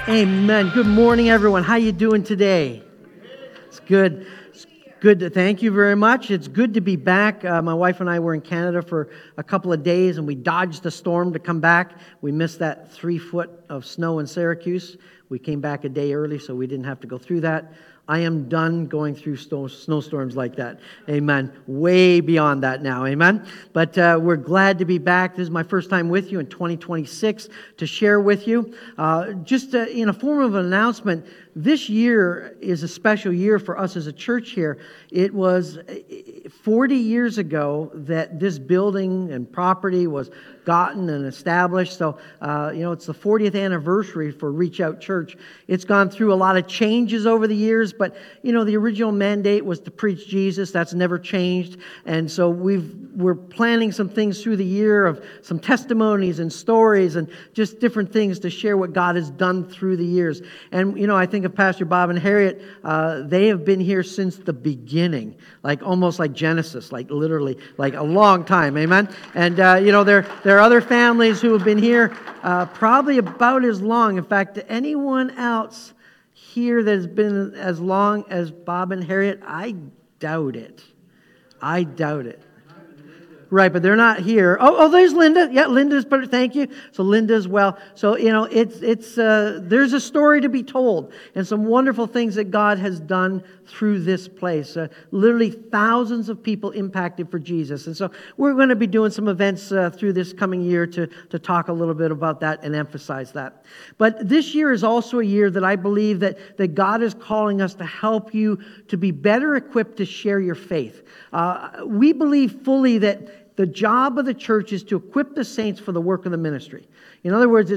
Amen. Good morning, everyone. How you doing today? It's good. It's good. Thank you very much. It's good to be back. My wife and I were in Canada for a couple of days, and we dodged the storm to come back. We missed that 3 foot of snow in Syracuse. We came back a day early, so we didn't have to go through that. I am done going through snowstorms like that. Amen. Way beyond that now. Amen. But we're glad to be back. This is my first time with you in 2026 to share with you. Just in a form of an announcement, this year is a special year for us as a church here. It was 40 years ago that this building and property was gotten and established. So, it's the 40th anniversary for Reach Out Church. It's gone through a lot of changes over the years, but, the original mandate was to preach Jesus. That's never changed. And so we're planning some things through the year of some testimonies and stories and just different things to share what God has done through the years. And, I think of Pastor Bob and Harriet. They have been here since the beginning, almost like Genesis, literally, a long time. Amen. And, there are other families who have been here probably about as long. In fact, anyone else here that has been as long as Bob and Harriet, I doubt it. I doubt it. Right, but they're not here. Oh, there's Linda. Yeah, Linda's better. Thank you. So Linda as well. So there's a story to be told, and some wonderful things that God has done through this place. Literally thousands of people impacted for Jesus, and so we're going to be doing some events through this coming year to talk a little bit about that and emphasize that. But this year is also a year that I believe that God is calling us to help you to be better equipped to share your faith. We believe fully that the job of the church is to equip the saints for the work of the ministry. In other words,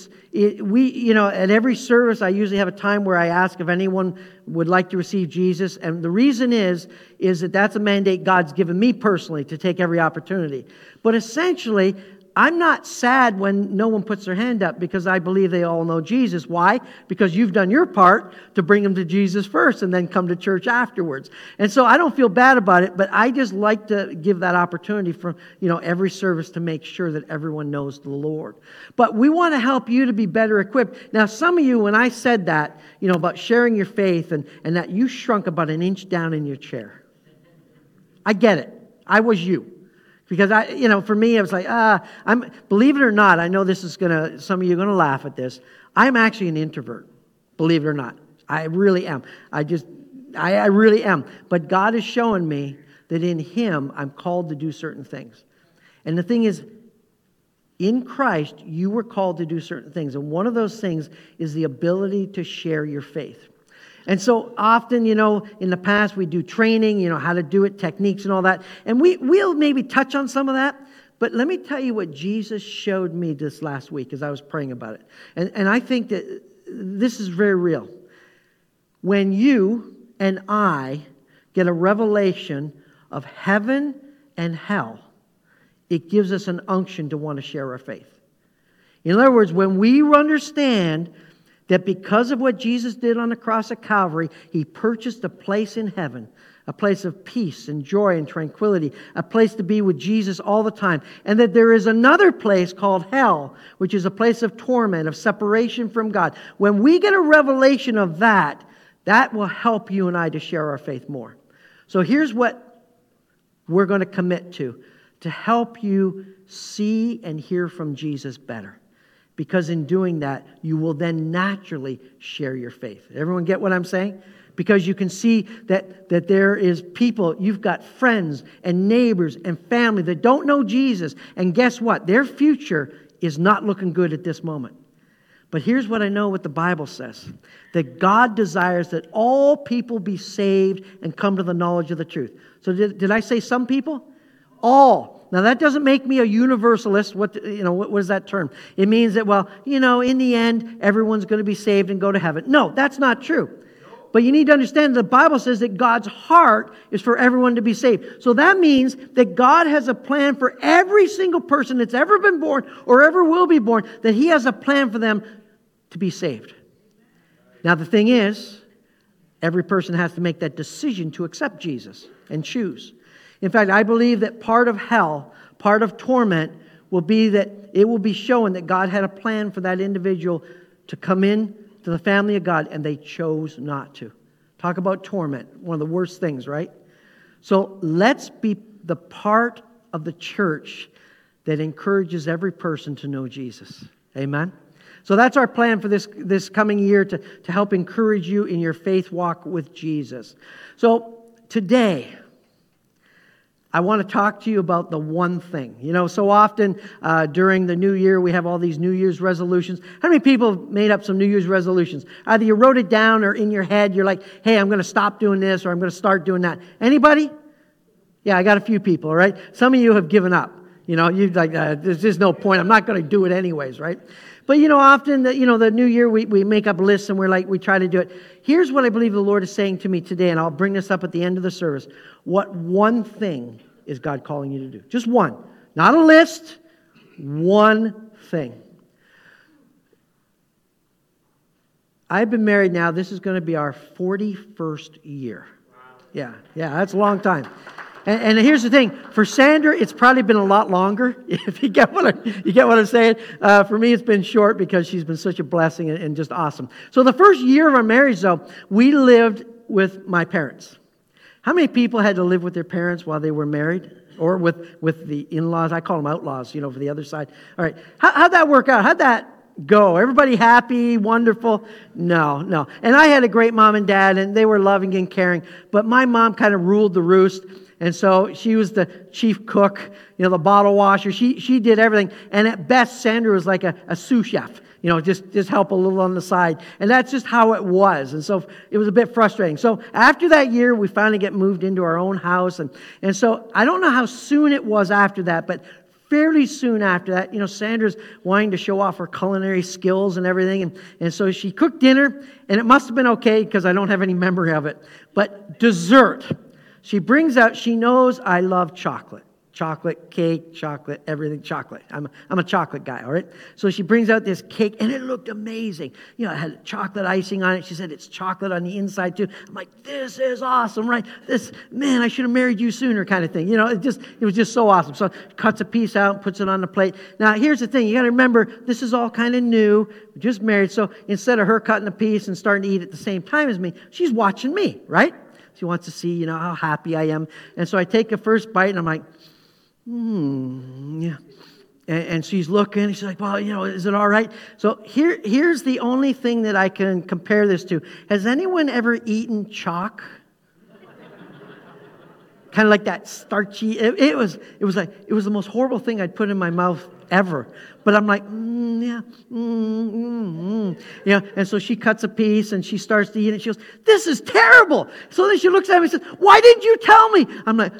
at every service, I usually have a time where I ask if anyone would like to receive Jesus. And the reason is that that's a mandate God's given me personally to take every opportunity. But essentially, I'm not sad when no one puts their hand up because I believe they all know Jesus. Why? Because you've done your part to bring them to Jesus first and then come to church afterwards. And so I don't feel bad about it, but I just like to give that opportunity for, every service to make sure that everyone knows the Lord. But we want to help you to be better equipped. Now, some of you, when I said that, about sharing your faith and that you shrunk about an inch down in your chair. I get it. I was you. Because for me, I was like, believe it or not, I know some of you are going to laugh at this. I'm actually an introvert, believe it or not. I really am. I really am. But God is showing me that in Him, I'm called to do certain things. And the thing is, in Christ, you were called to do certain things. And one of those things is the ability to share your faith. And so often, in the past, we do training, how to do it, techniques and all that. And we'll maybe touch on some of that. But let me tell you what Jesus showed me this last week as I was praying about it. And I think that this is very real. When you and I get a revelation of heaven and hell, it gives us an unction to want to share our faith. In other words, when we understand that because of what Jesus did on the cross at Calvary, He purchased a place in heaven, a place of peace and joy and tranquility, a place to be with Jesus all the time. And that there is another place called hell, which is a place of torment, of separation from God. When we get a revelation of that, that will help you and I to share our faith more. So here's what we're going to commit to help you see and hear from Jesus better. Because in doing that, you will then naturally share your faith. Everyone get what I'm saying? Because you can see that there is people, you've got friends and neighbors and family that don't know Jesus. And guess what? Their future is not looking good at this moment. But here's what I know what the Bible says. That God desires that all people be saved and come to the knowledge of the truth. So did I say some people? All. Now, that doesn't make me a universalist. What is that term? It means that, in the end, everyone's going to be saved and go to heaven. No, that's not true. But you need to understand the Bible says that God's heart is for everyone to be saved. So that means that God has a plan for every single person that's ever been born or ever will be born, that He has a plan for them to be saved. Now, the thing is, every person has to make that decision to accept Jesus and choose. In fact, I believe that part of hell, part of torment, will be that it will be showing that God had a plan for that individual to come in to the family of God, and they chose not to. Talk about torment, one of the worst things, right? So let's be the part of the church that encourages every person to know Jesus. Amen? So that's our plan for this coming year, to help encourage you in your faith walk with Jesus. So today, I want to talk to you about the one thing. You know, so often during the new year, we have all these New Year's resolutions. How many people have made up some New Year's resolutions? Either you wrote it down or in your head, you're like, hey, I'm going to stop doing this or I'm going to start doing that. Anybody? Yeah, I got a few people, all right? Some of you have given up. You know, you're like, there's just no point. I'm not going to do it anyways, right? But, you know, often, the new year, we make up lists and we try to do it. Here's what I believe the Lord is saying to me today, and I'll bring this up at the end of the service. What one thing is God calling you to do? Just one. Not a list. One thing. I've been married now. This is going to be our 41st year. Yeah, that's a long time. And here's the thing, for Sandra, it's probably been a lot longer. If you get what I'm saying. For me, it's been short because she's been such a blessing and just awesome. So the first year of our marriage, though, we lived with my parents. How many people had to live with their parents while they were married, or with the in-laws? I call them outlaws, for the other side. All right, how'd that work out? How'd that go? Everybody happy, wonderful? No. And I had a great mom and dad, and they were loving and caring. But my mom kind of ruled the roost. And so she was the chief cook, the bottle washer. She did everything. And at best, Sandra was like a sous chef, just help a little on the side. And that's just how it was. And so it was a bit frustrating. So after that year, we finally get moved into our own house. And so I don't know how soon it was after that, but fairly soon after that, Sandra's wanting to show off her culinary skills and everything. And so she cooked dinner, and it must have been okay because I don't have any memory of it. But dessert. She brings out, she knows I love chocolate. Chocolate, cake, chocolate, everything chocolate. I'm a chocolate guy, all right? So she brings out this cake, and it looked amazing. It had chocolate icing on it. She said it's chocolate on the inside, too. I'm like, this is awesome, right? Man, I should have married you sooner kind of thing. It was just so awesome. So cuts a piece out, puts it on the plate. Now, here's the thing. You got to remember, this is all kind of new. We're just married. So instead of her cutting a piece and starting to eat at the same time as me, she's watching me, right? She wants to see, how happy I am. And so I take a first bite, and I'm like, yeah. And she's looking, and she's like, well, is it all right? So here's the only thing that I can compare this to. Has anyone ever eaten chalk? Kind of like that starchy. It was the most horrible thing I'd put in my mouth ever. But I'm like, And so she cuts a piece and she starts to eat it. She goes, this is terrible. So then she looks at me and says, why didn't you tell me? I'm like,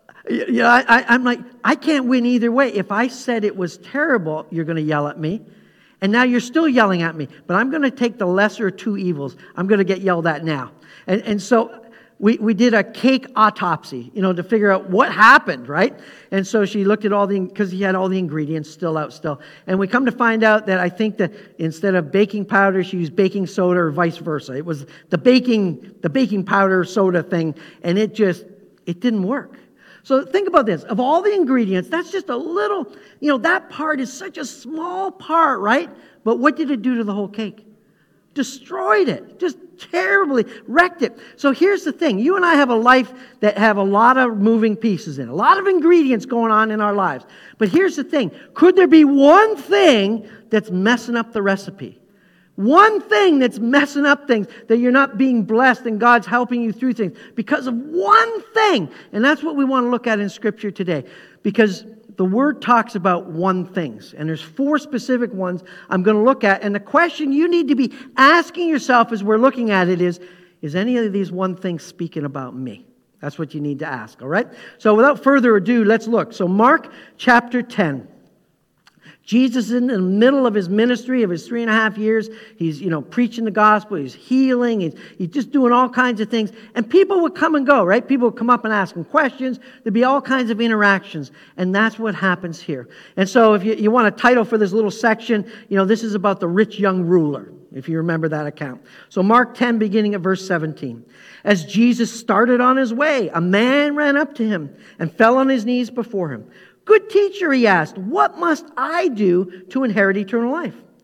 I'm like, I can't win either way. If I said it was terrible, you're going to yell at me. And now you're still yelling at me. But I'm going to take the lesser of two evils. I'm going to get yelled at now. And so we did a cake autopsy, to figure out what happened, right? And so she looked at because he had all the ingredients still. And we come to find out that I think that instead of baking powder, she used baking soda or vice versa. It was the baking powder soda thing, and it didn't work. So think about this. Of all the ingredients, that's just a little, that part is such a small part, right? But what did it do to the whole cake? Destroyed it. Just terribly wrecked it. So here's the thing. You and I have a life that have a lot of moving pieces in it. A lot of ingredients going on in our lives. But here's the thing. Could there be one thing that's messing up the recipe? One thing that's messing up things, that you're not being blessed and God's helping you through things because of one thing. And that's what we want to look at in Scripture today. Because the Word talks about one things. And there's 4 specific ones I'm going to look at. And the question you need to be asking yourself as we're looking at it is any of these one things speaking about me? That's what you need to ask, all right? So without further ado, let's look. So Mark chapter 10. Jesus is in the middle of his ministry of his 3.5 years. He's, preaching the gospel. He's healing. He's just doing all kinds of things. And people would come and go, right? People would come up and ask him questions. There'd be all kinds of interactions. And that's what happens here. And so if you want a title for this little section, this is about the rich young ruler, if you remember that account. So Mark 10, beginning at verse 17. As Jesus started on his way, a man ran up to him and fell on his knees before him. Good teacher, he asked, what must I do to inherit eternal life?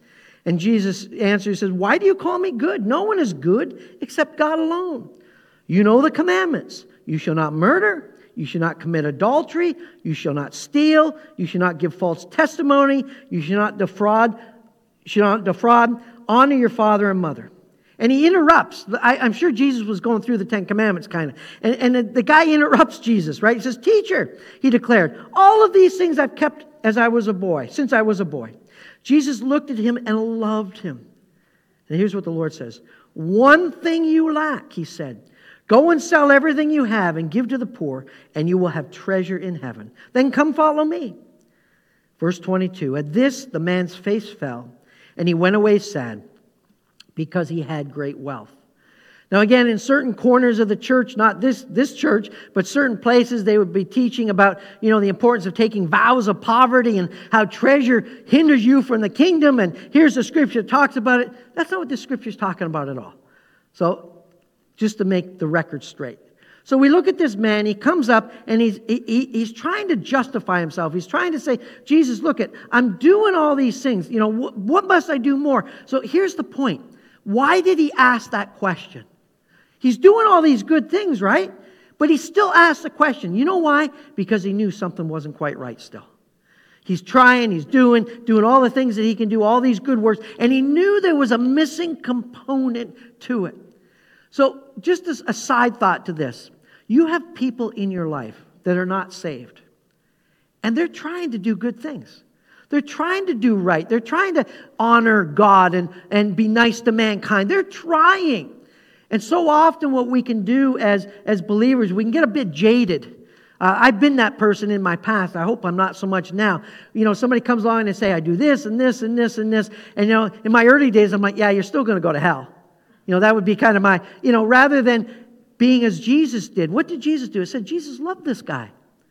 And Jesus answers, he says, why do you call me good? No one is good except God alone. You know the commandments. You shall not murder. You shall not commit adultery. You shall not steal. You shall not give false testimony. You shall not defraud. Honor your father and mother. And he interrupts. I'm sure Jesus was going through the Ten Commandments kind of. And the guy interrupts Jesus, right? He says, teacher, he declared, all of these things I've kept since I was a boy. Jesus looked at him and loved him. And here's what the Lord says. One thing you lack, he said. Go and sell everything you have and give to the poor, and you will have treasure in heaven. Then come follow me. Verse 22, at this the man's face fell, and he went away sad, because he had great wealth. Now again, in certain corners of the church, not this church, but certain places, they would be teaching about, the importance of taking vows of poverty and how treasure hinders you from the kingdom. And here's the scripture that talks about it. That's not what this scripture is talking about at all. So, just to make the record straight. So we look at this man, he comes up and he's trying to justify himself. He's trying to say, Jesus, look I'm doing all these things. What must I do more? So here's the point. Why did he ask that question? He's doing all these good things, right? But he still asked the question. You know why? Because he knew something wasn't quite right still. He's trying, he's doing all the things that he can do, all these good works, and he knew there was a missing component to it. So just as a side thought to this, you have people in your life that are not saved, and they're trying to do good things. They're trying to do right. They're trying to honor God and be nice to mankind. They're trying. And so often what we can do as believers, we can get a bit jaded. I've been that person in my past. I hope I'm not so much now. Somebody comes along and say, I do this and this and this and this. And, in my early days, I'm like, yeah, you're still going to go to hell. That would be kind of my, rather than being as Jesus did. What did Jesus do? It said Jesus loved this guy.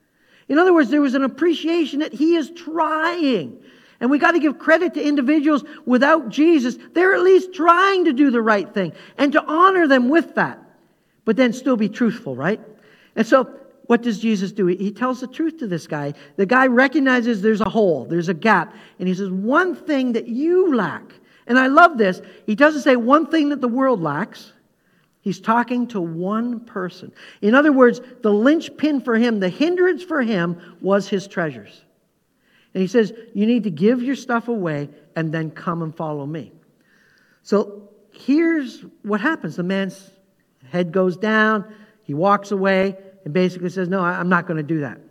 In other words, there was an appreciation that he is trying. And we got to give credit to individuals without Jesus. They're at least trying to do the right thing and to honor them with that. But then still be truthful, right? And so what does Jesus do? He tells the truth to this guy. The guy recognizes there's a hole, there's a gap. And he says, one thing that you lack. And I love this. He doesn't say one thing that the world lacks. He's talking to one person. In other words, the linchpin for him, the hindrance for him was his treasures. And he says, you need to give your stuff away and then come and follow me. So here's what happens. The man's head goes down. He walks away and basically says, no, I'm not going to do that.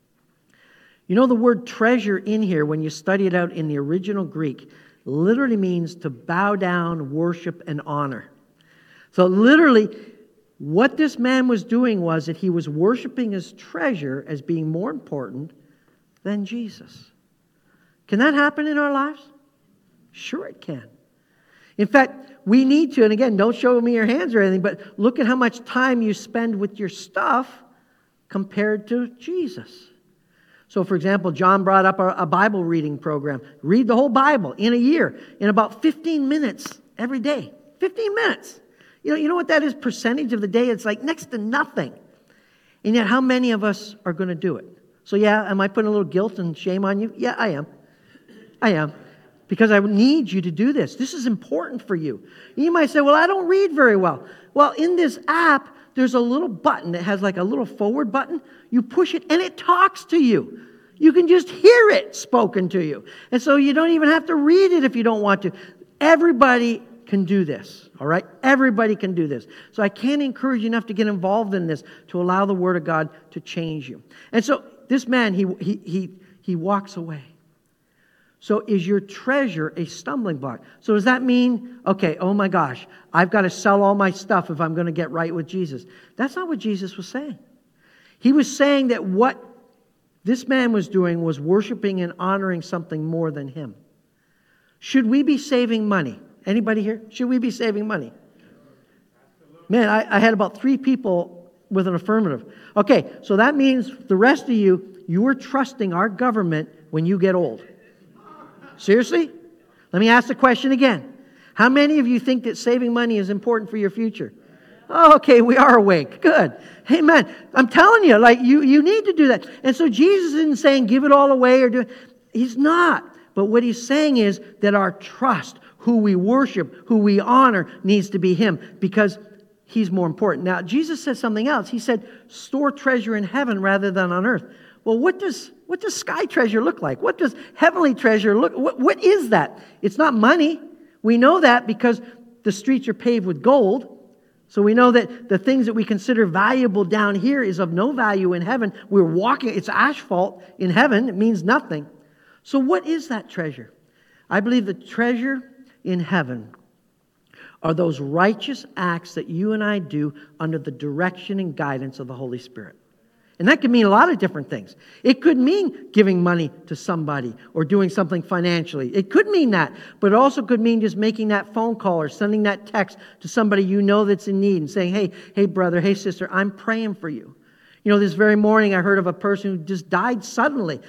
The word treasure in here, when you study it out in the original Greek, literally means to bow down, worship, and honor. So literally, what this man was doing was that he was worshiping his treasure as being more important than Jesus. Can that happen in our lives? Sure it can. In fact, we need to, and again, don't show me your hands or anything, but look at how much time you spend with your stuff compared to Jesus. So, for example, John brought up a Bible reading program. Read the whole Bible in a year in about 15 minutes every day. 15 minutes. You know what that is? Percentage of the day? It's like next to nothing. And yet, how many of us are going to do it? So, yeah, am I putting a little guilt and shame on you? Yeah, I am. Because I need you to do this. This is important for you. You might say, well, I don't read very well. Well, in this app, there's a little button that has like a little forward button. You push it and it talks to you. You can just hear it spoken to you. And so you don't even have to read it if you don't want to. Everybody can do this, all right? Everybody can do this. So I can't encourage you enough to get involved in this to allow the Word of God to change you. And so this man, he walks away. So is your treasure a stumbling block? So does that mean, okay, oh my gosh, I've got to sell all my stuff if I'm going to get right with Jesus? That's not what Jesus was saying. He was saying that what this man was doing was worshiping and honoring something more than him. Should we be saving money? Anybody here? Should we be saving money? Man, I had about 3 people with an affirmative. Okay, so that means the rest of you are trusting our government when you get old. Seriously? Let me ask the question again. How many of you think that saving money is important for your future? Oh, okay, we are awake. Good. Amen. I'm telling you, you need to do that. And so Jesus isn't saying give it all away or do it. He's not. But what he's saying is that our trust, who we worship, who we honor, needs to be him because he's more important. Now, Jesus said something else. He said, store treasure in heaven rather than on earth. Well, what does sky treasure look like? What does heavenly treasure look like? What is that? It's not money. We know that because the streets are paved with gold. So we know that the things that we consider valuable down here is of no value in heaven. We're walking, it's asphalt in heaven. It means nothing. So what is that treasure? I believe the treasure in heaven are those righteous acts that you and I do under the direction and guidance of the Holy Spirit. And that could mean a lot of different things. It could mean giving money to somebody or doing something financially. It could mean that, but it also could mean just making that phone call or sending that text to somebody you know that's in need and saying, hey brother, hey sister, I'm praying for you. You know, this very morning I heard of a person who just died suddenly,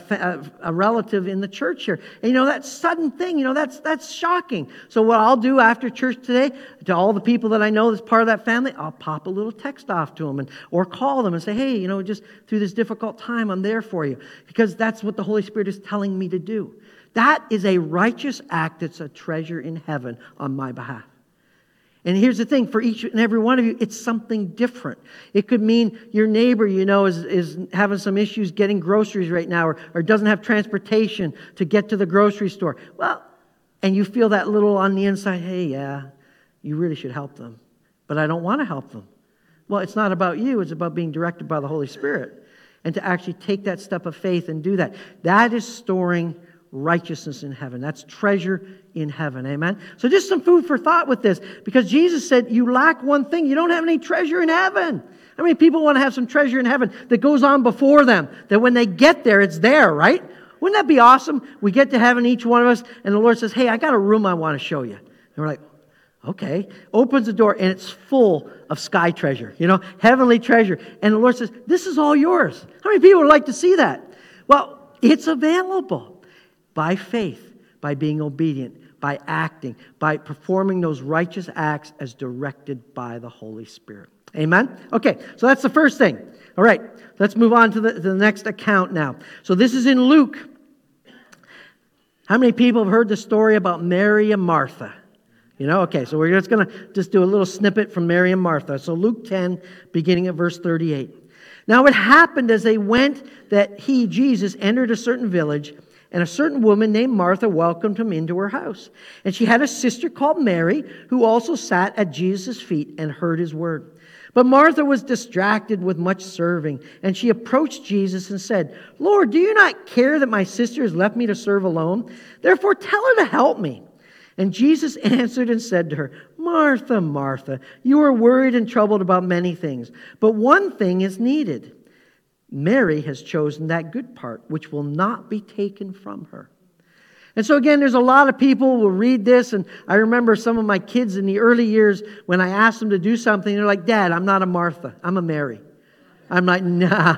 a relative in the church here. And you know, that sudden thing, you know, that's shocking. So what I'll do after church today, to all the people that I know that's part of that family, I'll pop a little text off to them or call them and say, hey, you know, just through this difficult time, I'm there for you. Because that's what the Holy Spirit is telling me to do. That is a righteous act that's a treasure in heaven on my behalf. And here's the thing, for each and every one of you, it's something different. It could mean your neighbor, you know, is having some issues getting groceries right now or doesn't have transportation to get to the grocery store. Well, and you feel that little on the inside, hey, yeah, you really should help them. But I don't want to help them. Well, it's not about you. It's about being directed by the Holy Spirit. And to actually take that step of faith and do that. That is storing righteousness in heaven. That's treasure in heaven. Amen? So just some food for thought with this. Because Jesus said, you lack one thing. You don't have any treasure in heaven. How many people want to have some treasure in heaven that goes on before them? That when they get there, it's there, right? Wouldn't that be awesome? We get to heaven, each one of us, and the Lord says, hey, I got a room I want to show you. And we're like, okay. Opens the door, and it's full of sky treasure, you know, heavenly treasure. And the Lord says, this is all yours. How many people would like to see that? Well, it's available. By faith, by being obedient, by acting, by performing those righteous acts as directed by the Holy Spirit. Amen? Okay, so that's the first thing. All right, let's move on to the next account now. So this is in Luke. How many people have heard the story about Mary and Martha? You know, okay, so we're just going to just do a little snippet from Mary and Martha. So Luke 10, beginning at verse 38. Now it happened as they went that he, Jesus, entered a certain village, and a certain woman named Martha welcomed him into her house. And she had a sister called Mary, who also sat at Jesus' feet and heard his word. But Martha was distracted with much serving, and she approached Jesus and said, Lord, do you not care that my sister has left me to serve alone? Therefore tell her to help me. And Jesus answered and said to her, Martha, Martha, you are worried and troubled about many things, but one thing is needed. Mary has chosen that good part, which will not be taken from her. And so again, there's a lot of people who will read this, and I remember some of my kids in the early years, when I asked them to do something, they're like, Dad, I'm not a Martha, I'm a Mary. I'm like, no.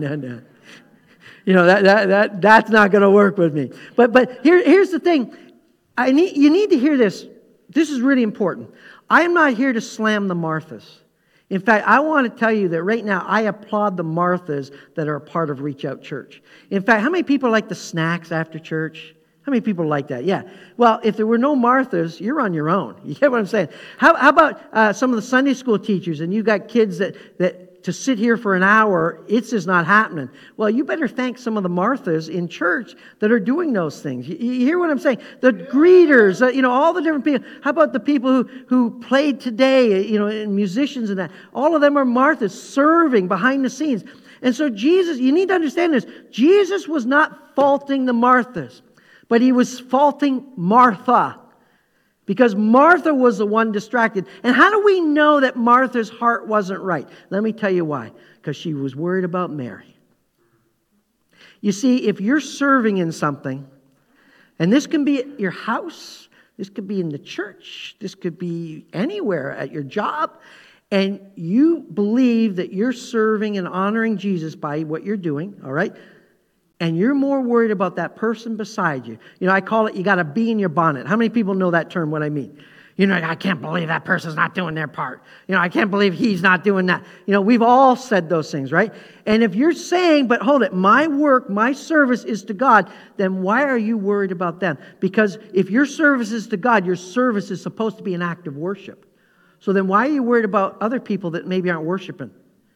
You know, that's not going to work with me. But here's the thing. You need to hear this. This is really important. I am not here to slam the Marthas. In fact, I want to tell you that right now, I applaud the Marthas that are a part of Reach Out Church. In fact, how many people like the snacks after church? How many people like that? Yeah. Well, if there were no Marthas, you're on your own. You get what I'm saying? How about some of the Sunday school teachers, and you got kids that to sit here for an hour, it's just not happening. Well, you better thank some of the Marthas in church that are doing those things. You hear what I'm saying? The greeters, all the different people. How about the people who played today, and musicians and that? All of them are Marthas serving behind the scenes. And so Jesus, you need to understand this. Jesus was not faulting the Marthas, but he was faulting Martha. Because Martha was the one distracted. And how do we know that Martha's heart wasn't right? Let me tell you why. Because she was worried about Mary. You see, if you're serving in something, and this can be at your house, this could be in the church, this could be anywhere at your job, and you believe that you're serving and honoring Jesus by what you're doing, all right? And you're more worried about that person beside you. I call it, you got a bee in your bonnet. How many people know that term, what I mean? I can't believe that person's not doing their part. I can't believe he's not doing that. We've all said those things, right? And if you're saying, but hold it, my work, my service is to God, then why are you worried about them? Because if your service is to God, your service is supposed to be an act of worship. So then why are you worried about other people that maybe aren't worshiping?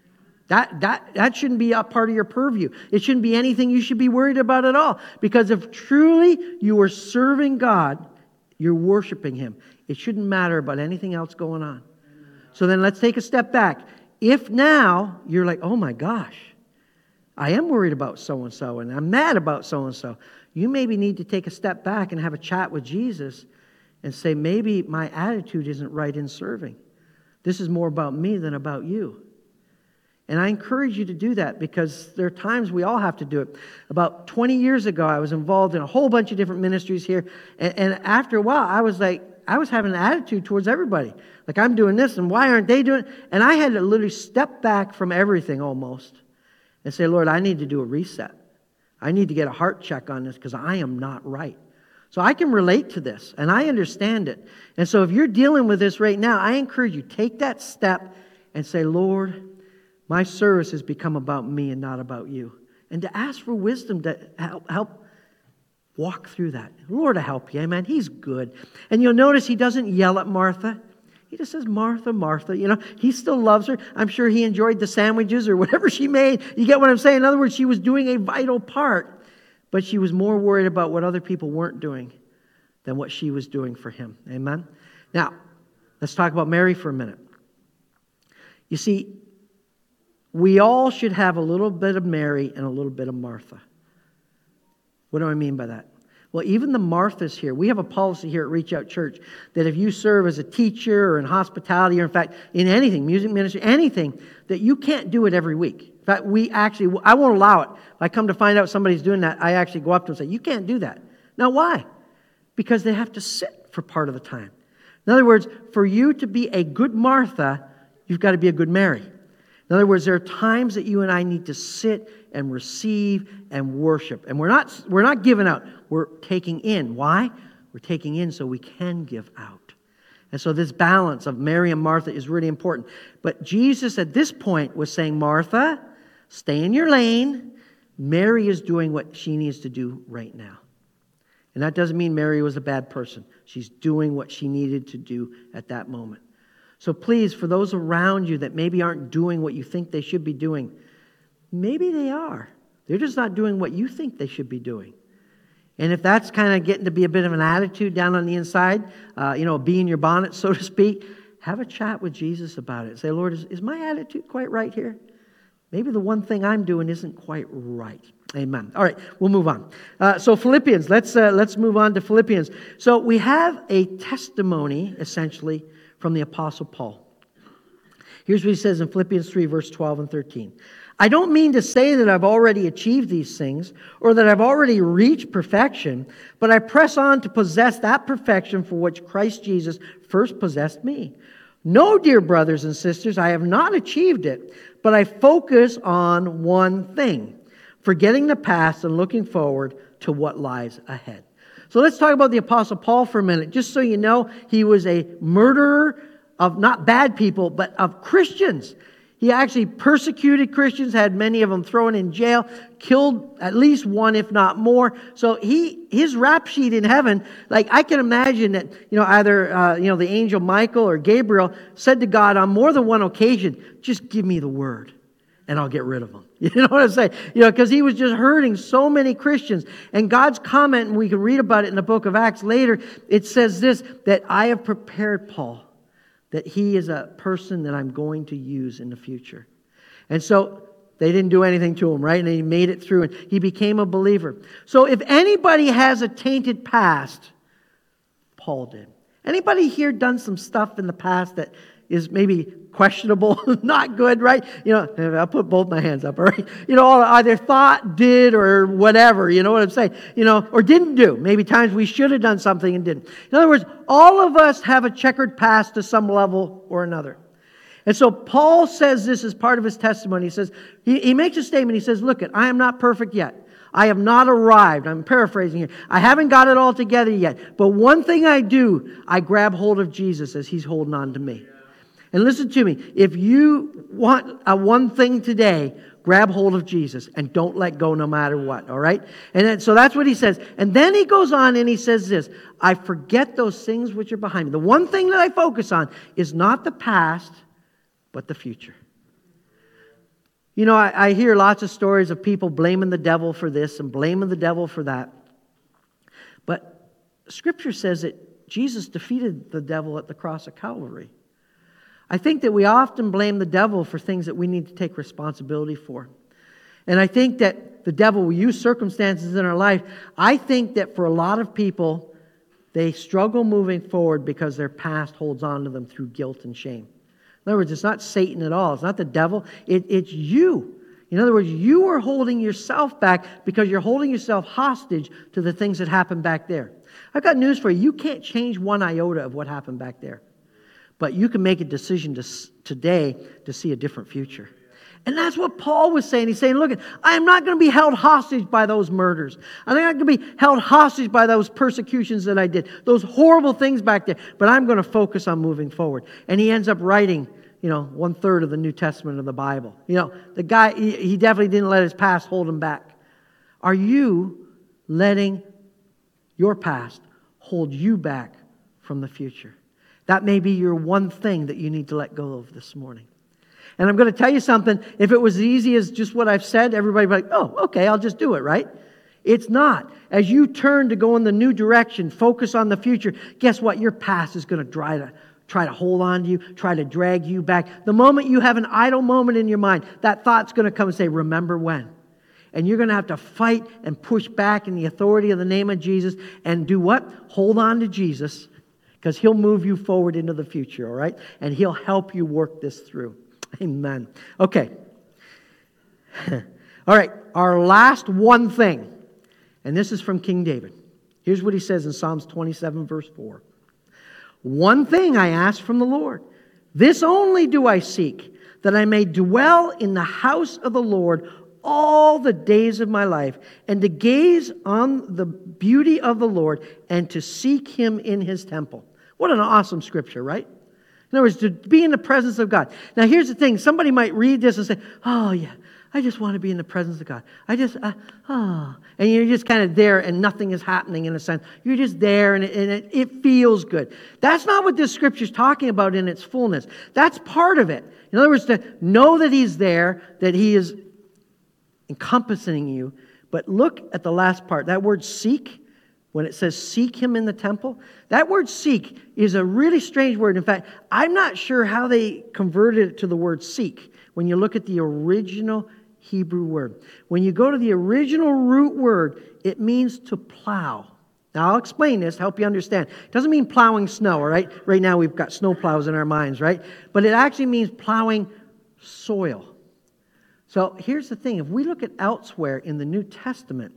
That shouldn't be a part of your purview. It shouldn't be anything you should be worried about at all. Because if truly you are serving God, you're worshiping Him. It shouldn't matter about anything else going on. So then let's take a step back. If now you're like, oh my gosh, I am worried about so-and-so and I'm mad about so-and-so, you maybe need to take a step back and have a chat with Jesus and say, maybe my attitude isn't right in serving. This is more about me than about you. And I encourage you to do that because there are times we all have to do it. About 20 years ago, I was involved in a whole bunch of different ministries here. And after a while, I was having an attitude towards everybody. Like, I'm doing this, and why aren't they doing it? And I had to literally step back from everything almost and say, Lord, I need to do a reset. I need to get a heart check on this because I am not right. So I can relate to this, and I understand it. And so if you're dealing with this right now, I encourage you, take that step and say, Lord, my service has become about me and not about you. And to ask for wisdom to help walk through that. Lord will help you, amen. He's good. And you'll notice He doesn't yell at Martha. He just says, Martha, Martha. He still loves her. I'm sure He enjoyed the sandwiches or whatever she made. You get what I'm saying? In other words, she was doing a vital part. But she was more worried about what other people weren't doing than what she was doing for Him. Amen? Now, let's talk about Mary for a minute. You see, we all should have a little bit of Mary and a little bit of Martha. What do I mean by that? Well, even the Marthas here, we have a policy here at Reach Out Church that if you serve as a teacher or in hospitality or in fact in anything, music ministry, anything, that you can't do it every week. In fact, I won't allow it. If I come to find out somebody's doing that, I actually go up to them and say, you can't do that. Now, why? Because they have to sit for part of the time. In other words, for you to be a good Martha, you've got to be a good Mary. In other words, there are times that you and I need to sit and receive and worship. And we're not giving out. We're taking in. Why? We're taking in so we can give out. And so this balance of Mary and Martha is really important. But Jesus at this point was saying, Martha, stay in your lane. Mary is doing what she needs to do right now. And that doesn't mean Mary was a bad person. She's doing what she needed to do at that moment. So please, for those around you that maybe aren't doing what you think they should be doing, maybe they are. They're just not doing what you think they should be doing. And if that's kind of getting to be a bit of an attitude down on the inside, bee in your bonnet, so to speak, have a chat with Jesus about it. Say, Lord, is my attitude quite right here? Maybe the one thing I'm doing isn't quite right. Amen. All right, we'll move on. So Philippians, let's move on to Philippians. So we have a testimony, essentially, from the Apostle Paul. Here's what he says in Philippians 3, verse 12 and 13. I don't mean to say that I've already achieved these things or that I've already reached perfection, but I press on to possess that perfection for which Christ Jesus first possessed me. No, dear brothers and sisters, I have not achieved it, but I focus on one thing, forgetting the past and looking forward to what lies ahead. So let's talk about the Apostle Paul for a minute. Just so you know, he was a murderer of not bad people, but of Christians. He actually persecuted Christians, had many of them thrown in jail, killed at least one, if not more. So his rap sheet in heaven, like I can imagine that, either the angel Michael or Gabriel said to God on more than one occasion, just give me the word and I'll get rid of them. You know what I'm saying? Because he was just hurting so many Christians. And God's comment, and we can read about it in the book of Acts later, it says this, that I have prepared Paul, that he is a person that I'm going to use in the future. And so they didn't do anything to him, right? And he made it through, and he became a believer. So if anybody has a tainted past, Paul did. Anybody here done some stuff in the past that is maybe questionable, not good, right? I'll put both my hands up, all right? Either thought, did, or whatever, you know what I'm saying? Or didn't do. Maybe times we should have done something and didn't. In other words, all of us have a checkered past to some level or another. And so Paul says this as part of his testimony. He says, he makes a statement. He says, look, I am not perfect yet. I have not arrived. I'm paraphrasing here. I haven't got it all together yet. But one thing I do, I grab hold of Jesus as He's holding on to me. And listen to me. If you want a one thing today, grab hold of Jesus and don't let go no matter what, all right? And then, so that's what he says. And then he goes on and he says this, I forget those things which are behind me. The one thing that I focus on is not the past, but the future. You know, I hear lots of stories of people blaming the devil for this and blaming the devil for that. But Scripture says that Jesus defeated the devil at the cross of Calvary. I think that we often blame the devil for things that we need to take responsibility for. And I think that the devil will use circumstances in our life. I think that for a lot of people, they struggle moving forward because their past holds on to them through guilt and shame. In other words, it's not Satan at all. It's not the devil. It's you. In other words, you are holding yourself back because you're holding yourself hostage to the things that happened back there. I've got news for you. You can't change one iota of what happened back there. But you can make a decision today to see a different future. And that's what Paul was saying. He's saying, look, I am not going to be held hostage by those murders. I'm not going to be held hostage by those persecutions that I did, those horrible things back there. But I'm going to focus on moving forward. And he ends up writing, 1/3 of the New Testament of the Bible. The guy, he definitely didn't let his past hold him back. Are you letting your past hold you back from the future? That may be your one thing that you need to let go of this morning. And I'm going to tell you something. If it was as easy as just what I've said, everybody would be like, oh, okay, I'll just do it, right? It's not. As you turn to go in the new direction, focus on the future, guess what? Your past is going to try to hold on to you, try to drag you back. The moment you have an idle moment in your mind, that thought's going to come and say, remember when? And you're going to have to fight and push back in the authority of the name of Jesus and do what? Hold on to Jesus. Because He'll move you forward into the future, all right? And He'll help you work this through. Amen. Okay. All right, our last one thing. And this is from King David. Here's what he says in Psalms 27, verse 4. One thing I ask from the Lord, this only do I seek, that I may dwell in the house of the Lord all the days of my life, and to gaze on the beauty of the Lord, and to seek Him in His temple. What an awesome scripture, right? In other words, to be in the presence of God. Now, here's the thing. Somebody might read this and say, oh, yeah, I just want to be in the presence of God. And you're just kind of there and nothing is happening in a sense. You're just there and it feels good. That's not what this scripture is talking about in its fullness. That's part of it. In other words, to know that He's there, that He is encompassing you. But look at the last part. That word seek. When it says seek Him in the temple, that word seek is a really strange word. In fact, I'm not sure how they converted it to the word seek when you look at the original Hebrew word. When you go to the original root word, it means to plow. Now, I'll explain this to help you understand. It doesn't mean plowing snow, all right? Right now we've got snow plows in our minds, right? But it actually means plowing soil. So here's the thing. If we look at elsewhere in the New Testament,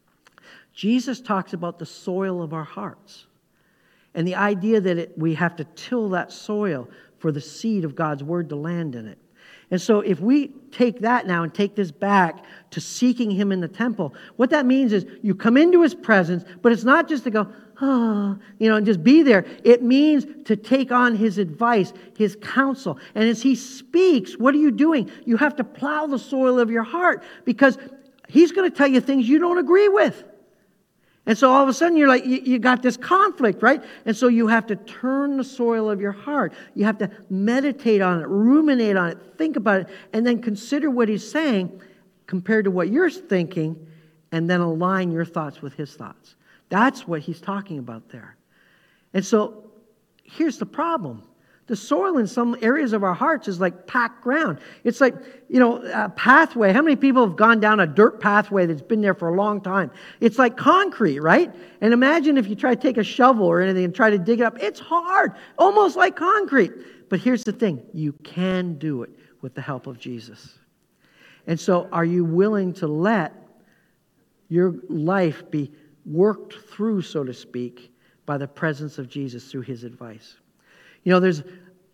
Jesus talks about the soil of our hearts and the idea that we have to till that soil for the seed of God's Word to land in it. And so if we take that now and take this back to seeking Him in the temple, what that means is you come into His presence, but it's not just to go, and just be there. It means to take on His advice, His counsel. And as He speaks, what are you doing? You have to plow the soil of your heart because He's going to tell you things you don't agree with. And so all of a sudden you're like, you got this conflict, right? And so you have to turn the soil of your heart. You have to meditate on it, ruminate on it, think about it, and then consider what He's saying compared to what you're thinking, and then align your thoughts with His thoughts. That's what He's talking about there. And so here's the problem. The soil in some areas of our hearts is like packed ground. It's like, a pathway. How many people have gone down a dirt pathway that's been there for a long time? It's like concrete, right? And imagine if you try to take a shovel or anything and try to dig it up. It's hard, almost like concrete. But here's the thing. You can do it with the help of Jesus. And so are you willing to let your life be worked through, so to speak, by the presence of Jesus through His advice? There's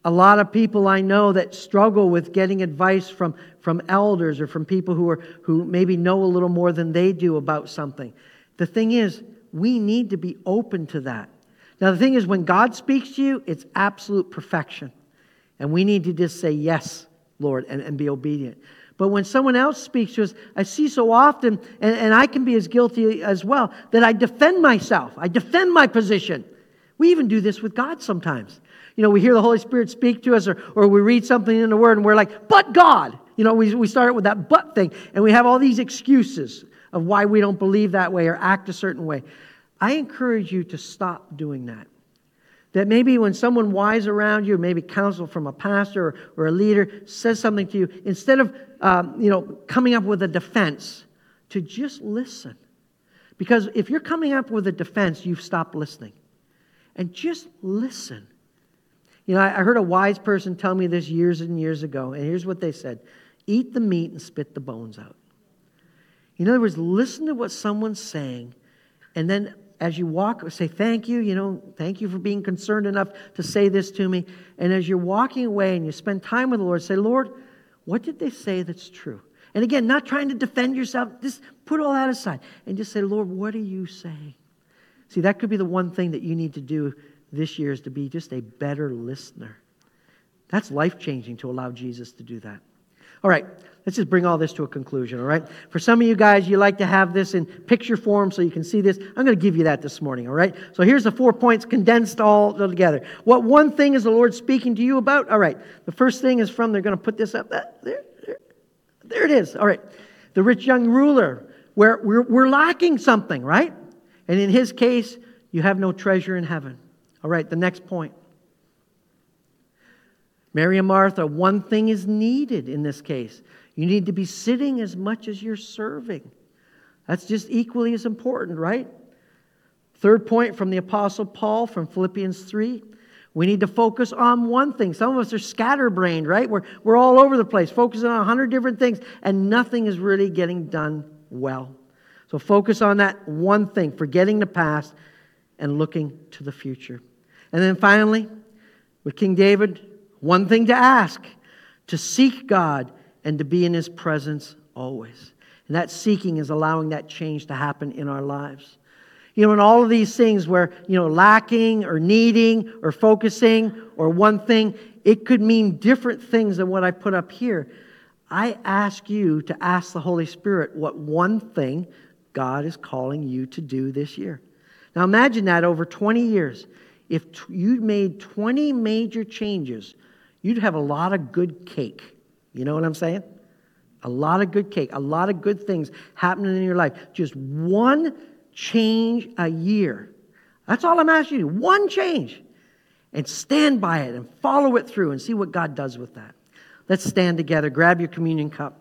a lot of people I know that struggle with getting advice from elders or from people who maybe know a little more than they do about something. The thing is, we need to be open to that. Now, the thing is, when God speaks to you, it's absolute perfection. And we need to just say, yes, Lord, and be obedient. But when someone else speaks to us, I see so often, and I can be as guilty as well, that I defend myself. I defend my position. We even do this with God sometimes. We hear the Holy Spirit speak to us, or we read something in the Word, and we're like, but God. We start with that but thing, and we have all these excuses of why we don't believe that way or act a certain way. I encourage you to stop doing that. That maybe when someone wise around you, maybe counsel from a pastor or a leader says something to you, instead of coming up with a defense, to just listen. Because if you're coming up with a defense, you've stopped listening. And just listen. I heard a wise person tell me this years and years ago, and here's what they said. Eat the meat and spit the bones out. In other words, listen to what someone's saying, and then as you walk, say, thank you, thank you for being concerned enough to say this to me. And as you're walking away and you spend time with the Lord, say, Lord, what did they say that's true? And again, not trying to defend yourself, just put all that aside and just say, Lord, what are you saying? See, that could be the one thing that you need to do this year, is to be just a better listener. That's life-changing to allow Jesus to do that. All right, let's just bring all this to a conclusion, all right? For some of you guys, you like to have this in picture form so you can see this. I'm going to give you that this morning, all right? So here's the 4 points condensed all together. What one thing is the Lord speaking to you about? All right, the first thing is they're going to put this up. There it is. All right, the rich young ruler, where we're lacking something, right? And in his case, you have no treasure in heaven. All right, the next point. Mary and Martha, one thing is needed in this case. You need to be sitting as much as you're serving. That's just equally as important, right? Third point from the Apostle Paul from Philippians 3. We need to focus on one thing. Some of us are scatterbrained, right? We're all over the place, focusing on 100 different things, and nothing is really getting done well. So focus on that one thing, forgetting the past and looking to the future. And then finally, with King David, one thing to ask, to seek God and to be in His presence always. And that seeking is allowing that change to happen in our lives. In all of these things where, lacking or needing or focusing or one thing, it could mean different things than what I put up here. I ask you to ask the Holy Spirit what one thing God is calling you to do this year. Now imagine that over 20 years. If you made 20 major changes, you'd have a lot of good cake. You know what I'm saying? A lot of good cake, a lot of good things happening in your life. Just one change a year. That's all I'm asking you. One change. And stand by it and follow it through and see what God does with that. Let's stand together. Grab your communion cup.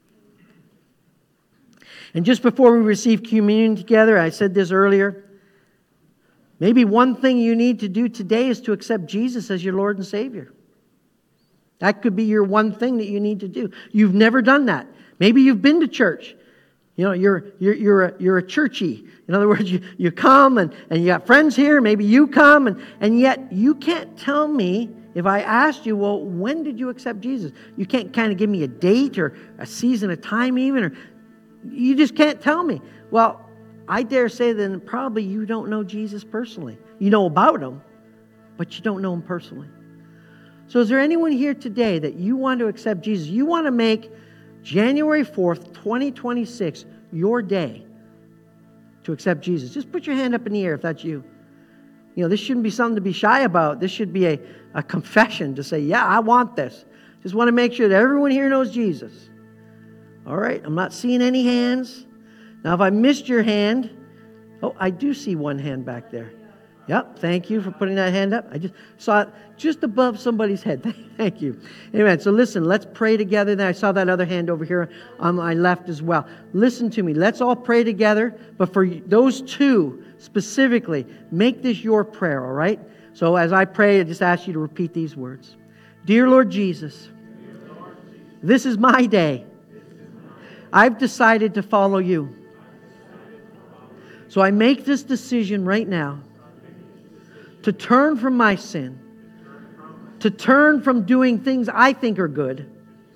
And just before we receive communion together, I said this earlier, maybe one thing you need to do today is to accept Jesus as your Lord and Savior. That could be your one thing that you need to do. You've never done that. Maybe you've been to church. You're a churchy. In other words, you come and you got friends here. Maybe you come and yet you can't tell me, if I asked you, well, when did you accept Jesus? You can't kind of give me a date or a season, a time even, or you just can't tell me. Well, I dare say then probably you don't know Jesus personally. You know about Him, but you don't know Him personally. So is there anyone here today that you want to accept Jesus? You want to make January 4th, 2026 your day to accept Jesus? Just put your hand up in the air if that's you. This shouldn't be something to be shy about. This should be a confession to say, yeah, I want this. Just want to make sure that everyone here knows Jesus. All right, I'm not seeing any hands. Now, if I missed your hand, I do see one hand back there. Yep, thank you for putting that hand up. I just saw it just above somebody's head. Thank you. Amen. So listen, let's pray together. Then I saw that other hand over here on my left as well. Listen to me. Let's all pray together. But for those two specifically, make this your prayer, all right? So as I pray, I just ask you to repeat these words. Dear Lord Jesus, this is my day. I've decided to follow you. So I make this decision right now to turn from my sin to turn from doing things I think are good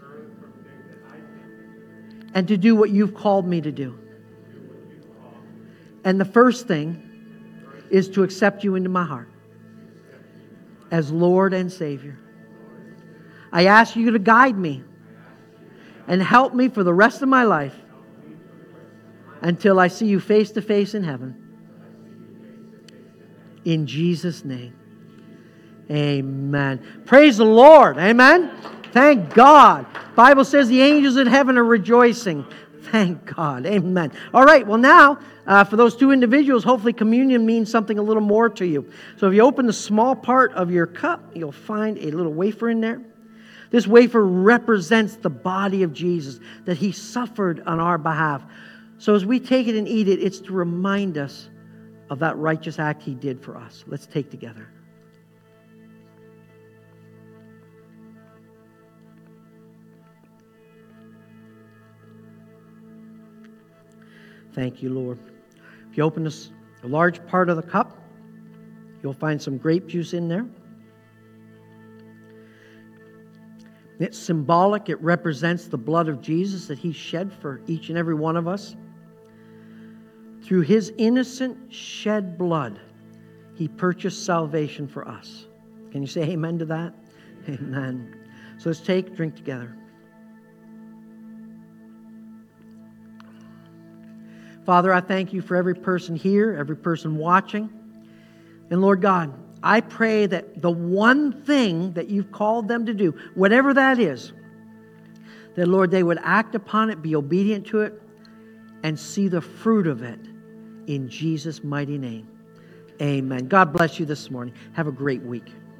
and to do what you've called me to do. And the first thing is to accept you into my heart as Lord and Savior. I ask you to guide me and help me for the rest of my life until I see you face to face in heaven. In Jesus' name. Amen. Praise the Lord. Amen. Thank God. The Bible says the angels in heaven are rejoicing. Thank God. Amen. All right. Well, now, for those two individuals, hopefully communion means something a little more to you. So if you open the small part of your cup, you'll find a little wafer in there. This wafer represents the body of Jesus, that He suffered on our behalf. So as we take it and eat it, it's to remind us of that righteous act He did for us. Let's take together. Thank you, Lord. If you open this, a large part of the cup, you'll find some grape juice in there. It's symbolic. It represents the blood of Jesus that He shed for each and every one of us. Through His innocent shed blood, He purchased salvation for us. Can you say amen to that? Amen. So let's drink together. Father, I thank you for every person here, every person watching. And Lord God, I pray that the one thing that you've called them to do, whatever that is, that, Lord, they would act upon it, be obedient to it, and see the fruit of it in Jesus' mighty name. Amen. God bless you this morning. Have a great week.